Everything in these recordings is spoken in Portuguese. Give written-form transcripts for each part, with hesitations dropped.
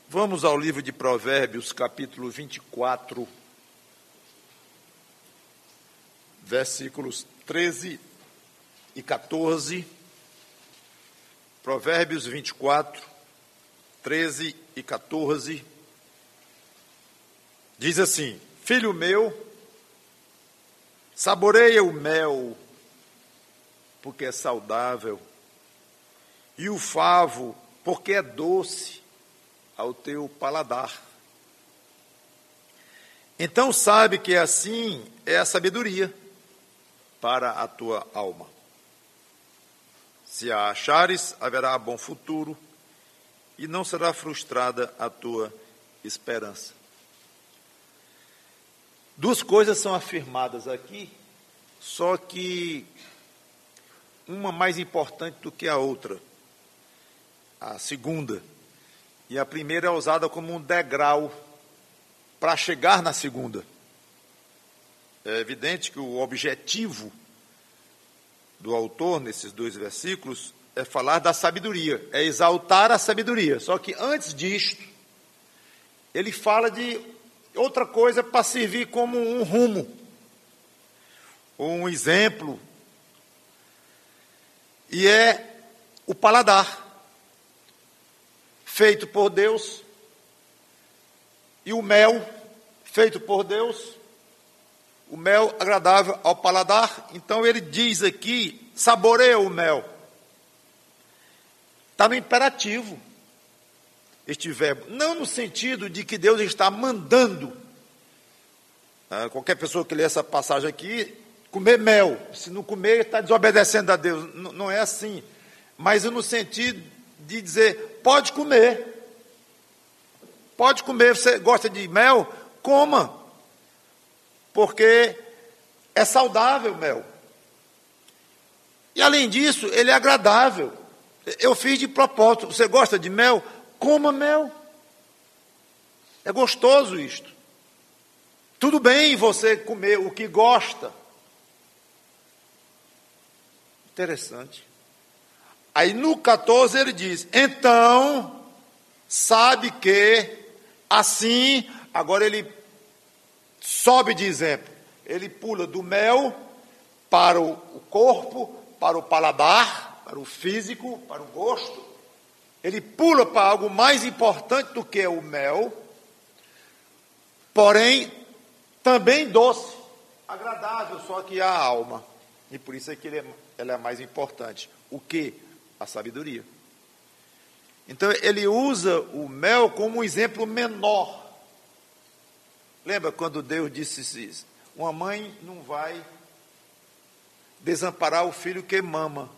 Vamos ao livro de Provérbios, capítulo 24, versículos 13 e 14. Provérbios 24, 13 e 14. Diz assim: Filho meu, saboreia o mel, porque é saudável, e o favo, porque é doce ao teu paladar. Então sabe que assim é a sabedoria para a tua alma. Se a achares, haverá bom futuro, e não será frustrada a tua esperança. Duas coisas são afirmadas aqui, só que uma mais importante do que a outra. A segunda. E a primeira é usada como um degrau para chegar na segunda. É evidente que o objetivo do autor, nesses dois versículos, é falar da sabedoria, é exaltar a sabedoria. Só que antes disto, ele fala de outra coisa para servir como um rumo, ou um exemplo, e é o paladar, feito por Deus, e o mel, feito por Deus, o mel agradável ao paladar. Então ele diz aqui, saboreia o mel. Está no imperativo, este verbo, não no sentido de que Deus está mandando qualquer pessoa que lê essa passagem aqui, comer mel. Se não comer, está desobedecendo a Deus. Não é assim, mas no sentido de dizer, pode comer, você gosta de mel, coma, porque é saudável o mel, e além disso, ele é agradável. Eu fiz de propósito. Você gosta de mel? Coma mel, é gostoso isto. Tudo bem você comer o que gosta, interessante. Aí no 14 ele diz, então, sabe que assim, agora ele sobe de exemplo, ele pula do mel para o corpo, para o paladar, para o físico, para o gosto, ele pula para algo mais importante do que o mel, porém, também doce, agradável, só que a alma, e por isso é que ela é mais importante. O que? A sabedoria. Então ele usa o mel como um exemplo menor. Lembra quando Deus disse, uma mãe não vai desamparar o filho que mama.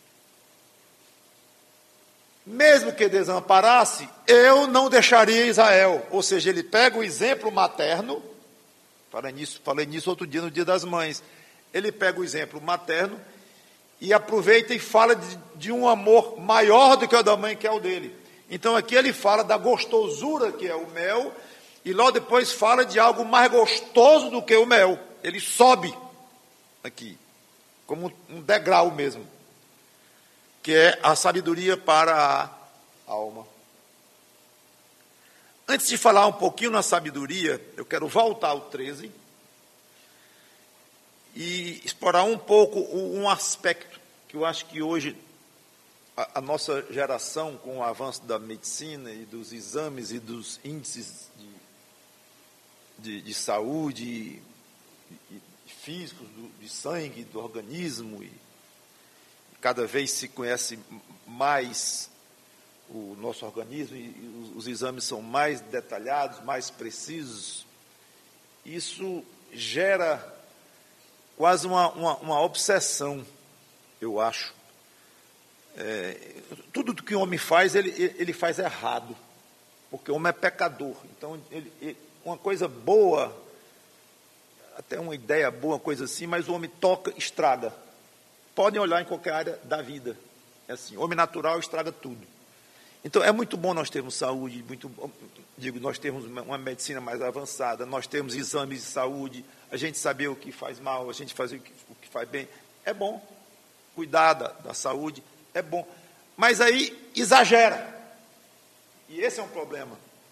Mesmo que desamparasse, eu não deixaria Israel. Ou seja, ele pega o exemplo materno, falei nisso outro dia, no Dia das Mães. Ele pega o exemplo materno e aproveita e fala de um amor maior do que o da mãe, que é o dele. Então aqui ele fala da gostosura que é o mel, e logo depois fala de algo mais gostoso do que o mel. Ele sobe aqui, como um degrau mesmo, que é a sabedoria para a alma. Antes de falar um pouquinho na sabedoria, eu quero voltar ao 13, e explorar um pouco um aspecto que eu acho que hoje a nossa geração, com o avanço da medicina e dos exames e dos índices de saúde e físicos, de sangue, do organismo, e cada vez se conhece mais o nosso organismo, e os exames são mais detalhados, mais precisos. Isso gera quase uma obsessão, eu acho. Tudo que o homem faz, ele faz errado, porque o homem é pecador. Então, uma coisa boa, até uma ideia boa, uma coisa assim, mas o homem toca, estraga. Podem olhar em qualquer área da vida, é assim, o homem natural estraga tudo. Então, é muito bom nós termos saúde, nós temos uma medicina mais avançada, nós temos exames de saúde, a gente saber o que faz mal, a gente fazer o que faz bem, é bom. Cuidar da saúde é bom, mas aí exagera, e esse é um problema.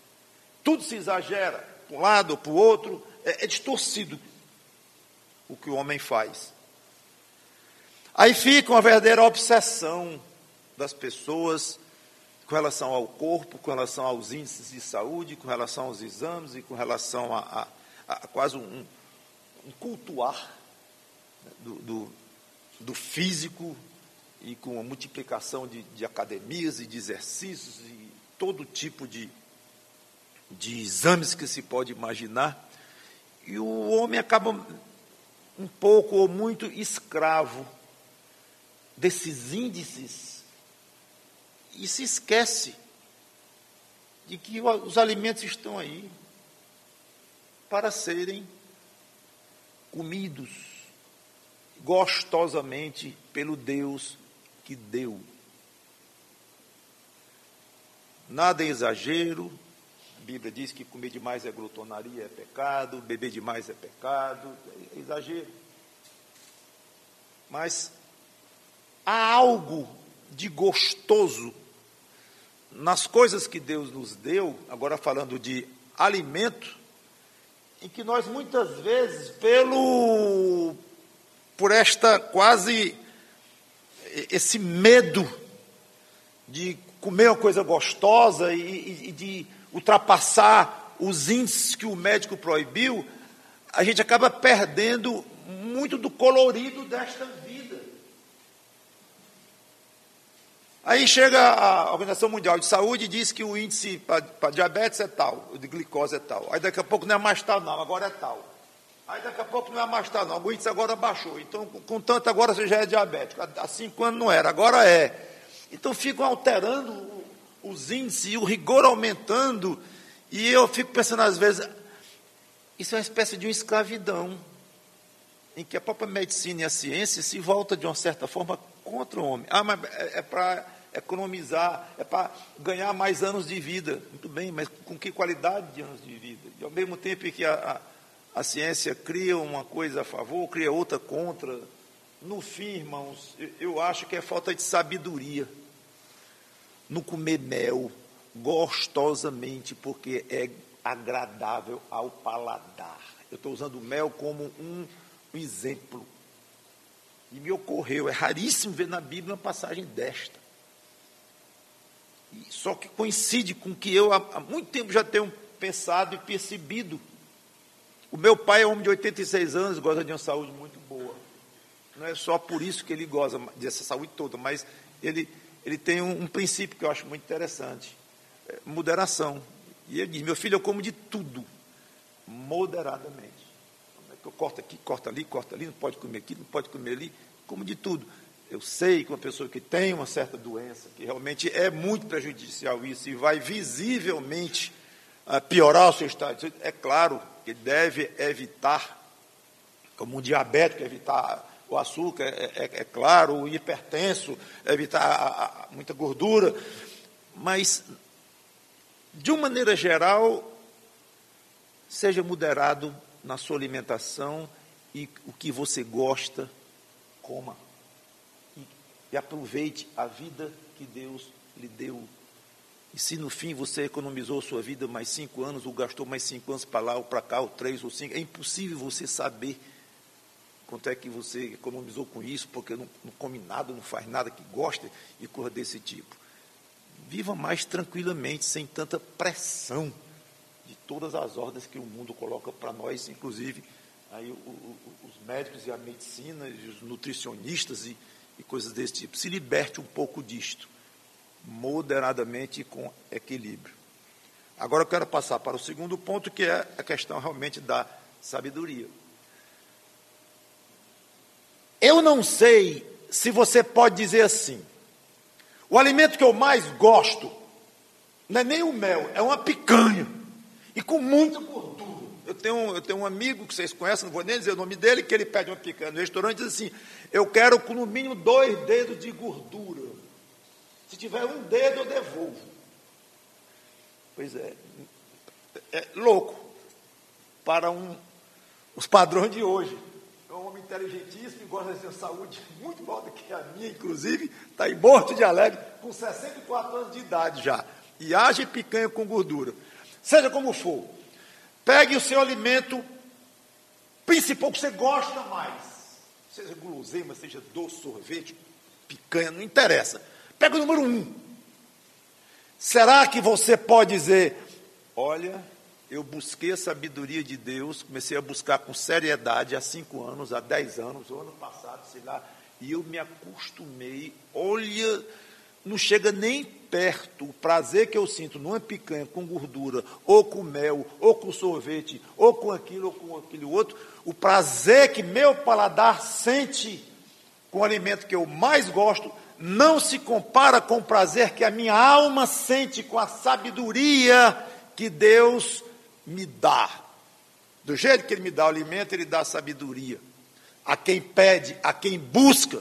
tudo se exagera, para um lado ou para o outro, é distorcido o que o homem faz. Aí fica uma verdadeira obsessão das pessoas com relação ao corpo, com relação aos índices de saúde, com relação aos exames e com relação a quase um cultuar, né, do físico, e com a multiplicação de academias e de exercícios e todo tipo de exames que se pode imaginar. E o homem acaba um pouco ou muito escravo desses índices e se esquece de que os alimentos estão aí para serem comidos gostosamente pelo Deus que deu. Nada é exagero. A Bíblia diz que comer demais é glutonaria, é pecado, beber demais é pecado, é exagero. Mas há algo de gostoso nas coisas que Deus nos deu, agora falando de alimento, em que nós muitas vezes, por esta quase, esse medo de comer uma coisa gostosa e de ultrapassar os índices que o médico proibiu, a gente acaba perdendo muito do colorido desta vida. Aí chega a Organização Mundial de Saúde e diz que o índice para diabetes é tal, o de glicose é tal. Aí daqui a pouco não é mais tal, não, agora é tal. Aí daqui a pouco não é mais tal, não, o índice agora baixou. Então, contanto, agora você já é diabético. Há 5 anos não era, agora é. Então ficam alterando os índices e o rigor aumentando. E eu fico pensando às vezes, isso é uma espécie de uma escravidão, em que a própria medicina e a ciência se volta de uma certa forma contra o homem. Mas é para economizar, é para ganhar mais anos de vida. Muito bem, mas com que qualidade de anos de vida? E ao mesmo tempo que a ciência cria uma coisa a favor, cria outra contra. No fim, irmãos, eu acho que é falta de sabedoria no comer mel gostosamente, porque é agradável ao paladar. Eu estou usando o mel como um exemplo. E me ocorreu, é raríssimo ver na Bíblia uma passagem desta. Só que coincide com que eu há muito tempo já tenho pensado e percebido. O meu pai é um homem de 86 anos, gosta de uma saúde muito boa. Não é só por isso que ele goza dessa saúde toda, mas ele tem um princípio que eu acho muito interessante. Moderação. E ele diz, meu filho, eu como de tudo, moderadamente. Eu corto aqui, corto ali, não pode comer aqui, não pode comer ali, como de tudo. Eu sei que uma pessoa que tem uma certa doença, que realmente é muito prejudicial isso, e vai visivelmente piorar o seu estado, é claro que deve evitar, como um diabético, evitar o açúcar, é claro, o hipertenso, evitar muita gordura, mas, de uma maneira geral, seja moderado na sua alimentação e o que você gosta, coma. E aproveite a vida que Deus lhe deu. E se no fim você economizou sua vida mais 5 anos, ou gastou mais 5 anos para lá, ou para cá, ou 3 ou 5, é impossível você saber quanto é que você economizou com isso, porque não come nada, não faz nada que gosta e coisa desse tipo. Viva mais tranquilamente, sem tanta pressão de todas as ordens que o mundo coloca para nós, inclusive aí os médicos e a medicina, e os nutricionistas e coisas desse tipo. Se liberte um pouco disto, moderadamente e com equilíbrio. Agora eu quero passar para o segundo ponto, que é a questão realmente da sabedoria. Eu não sei se você pode dizer assim, o alimento que eu mais gosto não é nem o mel, é uma picanha, e com muita gordura. Eu tenho um amigo que vocês conhecem, não vou nem dizer o nome dele, que ele pede uma picanha no restaurante e diz assim, eu quero com no mínimo 2 dedos de gordura. Se tiver 1 dedo, eu devolvo. Pois é louco para os padrões de hoje. É um homem inteligentíssimo, que gosta de ter saúde muito maior do que a minha, inclusive, está em Morto de Alegre, com 64 anos de idade já, e age picanha com gordura. seja como for, pegue o seu alimento principal que você gosta mais, seja guloseima, seja doce, sorvete, picanha, não interessa. Pega o número 1. Será que você pode dizer, olha, eu busquei a sabedoria de Deus, comecei a buscar com seriedade há 5 anos, há 10 anos, o ano passado, sei lá, e eu me acostumei, olha, não chega nem perto o prazer que eu sinto numa picanha com gordura, ou com mel, ou com sorvete, ou com aquilo outro, o prazer que meu paladar sente com o alimento que eu mais gosto, não se compara com o prazer que a minha alma sente com a sabedoria que Deus me dá. Do jeito que Ele me dá o alimento, Ele dá a sabedoria. A quem pede, a quem busca.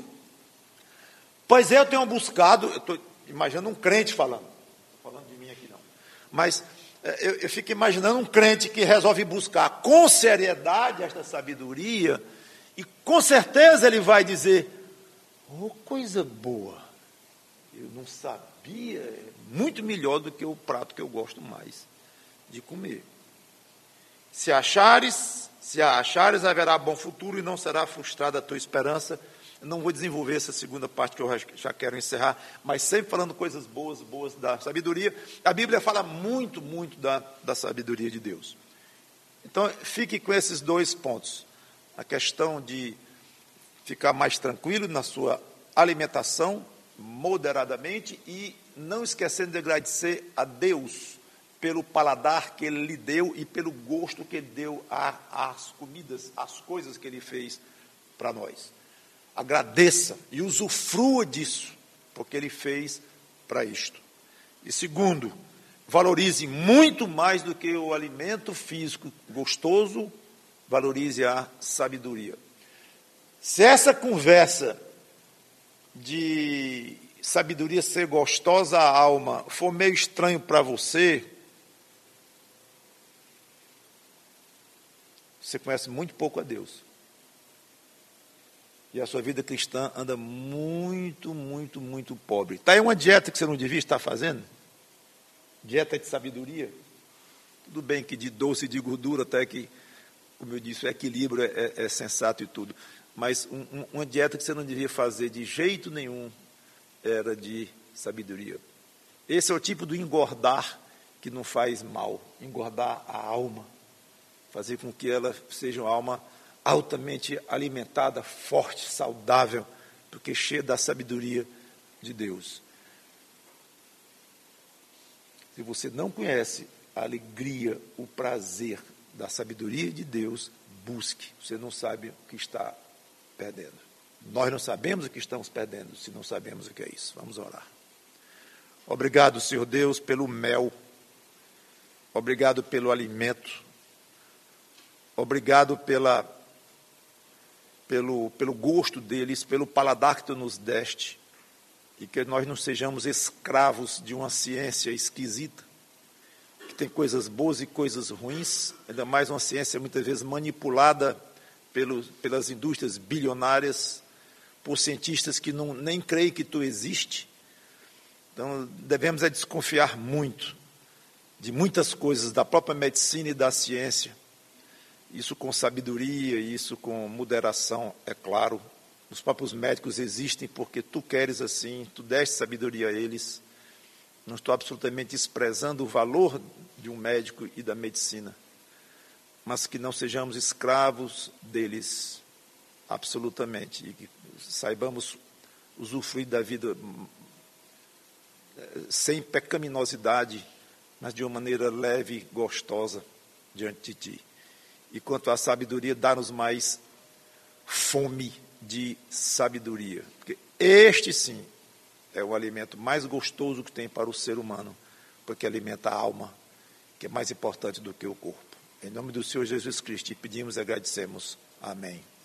Pois eu tenho buscado, eu estou imaginando um crente falando, não estou falando de mim aqui não, mas eu fico imaginando um crente que resolve buscar com seriedade esta sabedoria, e com certeza ele vai dizer, oh, coisa boa, eu não sabia, é muito melhor do que o prato que eu gosto mais de comer. Se a achares, haverá bom futuro e não será frustrada a tua esperança. Eu não vou desenvolver essa segunda parte que eu já quero encerrar, mas sempre falando coisas boas da sabedoria. A Bíblia fala muito da sabedoria de Deus. Então, fique com esses 2 pontos. A questão de ficar mais tranquilo na sua alimentação, moderadamente, e não esquecendo de agradecer a Deus pelo paladar que Ele lhe deu e pelo gosto que Ele deu às comidas, às coisas que Ele fez para nós. Agradeça e usufrua disso, porque Ele fez para isto. E segundo, valorize muito mais do que o alimento físico gostoso, valorize a sabedoria. Se essa conversa de sabedoria ser gostosa à alma for meio estranho para você, você conhece muito pouco a Deus. E a sua vida cristã anda muito pobre. Está aí uma dieta que você não devia estar fazendo? Dieta de sabedoria. Tudo bem que de doce e de gordura, até que, como eu disse, o equilíbrio é sensato e tudo. Mas uma dieta que você não devia fazer de jeito nenhum era de sabedoria. Esse é o tipo do engordar que não faz mal. Engordar a alma. Fazer com que ela seja uma alma altamente alimentada, forte, saudável, porque cheia da sabedoria de Deus. Se você não conhece a alegria, o prazer da sabedoria de Deus, busque. Você não sabe o que está perdendo. Nós não sabemos o que estamos perdendo, se não sabemos o que é isso. Vamos orar. Obrigado, Senhor Deus, pelo mel. Obrigado pelo alimento. Obrigado pelo gosto deles, pelo paladar que Tu nos deste, e que nós não sejamos escravos de uma ciência esquisita, que tem coisas boas e coisas ruins, ainda mais uma ciência muitas vezes manipulada pelas indústrias bilionárias, por cientistas que nem creem que Tu existe. Então, devemos desconfiar muito de muitas coisas, da própria medicina e da ciência. Isso com sabedoria, isso com moderação, é claro. Os próprios médicos existem porque Tu queres assim, Tu deste sabedoria a eles. Não estou absolutamente desprezando o valor de um médico e da medicina, mas que não sejamos escravos deles, absolutamente, e que saibamos usufruir da vida sem pecaminosidade, mas de uma maneira leve e gostosa diante de Ti. E quanto à sabedoria, dá-nos mais fome de sabedoria, porque este sim é o alimento mais gostoso que tem para o ser humano, porque alimenta a alma, que é mais importante do que o corpo. Em nome do Senhor Jesus Cristo, pedimos e agradecemos. Amém.